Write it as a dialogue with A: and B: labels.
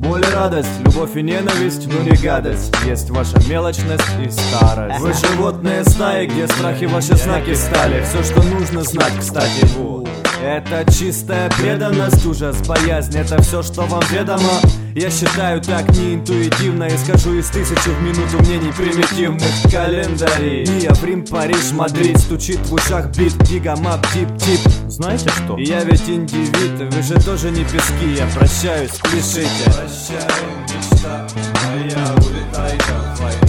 A: Боль и радость, любовь и ненависть, ну не гадость. Есть ваша мелочность и старость. Вы животные стаи, где страхи ваши знаки стали. Все, что нужно знать, кстати. Это чистая преданность, ужас, боязнь, это все, что вам ведомо. Я считаю так неинтуитивно, и скажу из 1000 в минуту мнений примитивных календарей. Я в Рим, Париж, Мадрид, стучит в ушах бит, гигамап, тип-тип. Знаете что? Я ведь индивид, вы же тоже не пески, я прощаюсь, пишите. Прощаю, мечта моя, улетай, давай.